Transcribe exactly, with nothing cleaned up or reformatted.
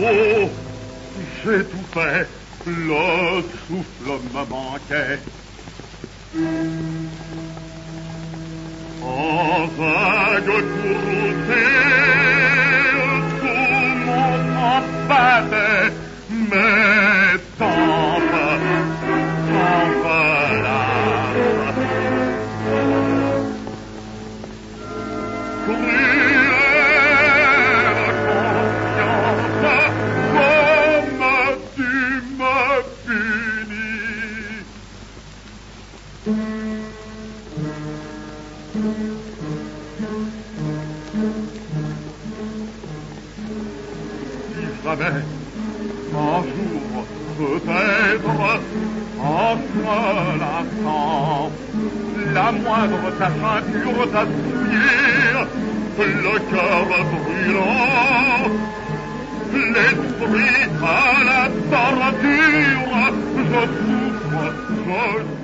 Oh, j'ai tout fait, le souffle me manquait. En vague courroucée, sous mon sang battait mes tempes, s'envolassent. Jamais, un jour, peut-être, en se lassant, la moindre tache impure t'assouillir, le cœur brûlant, l'esprit à la torture, je souffre, je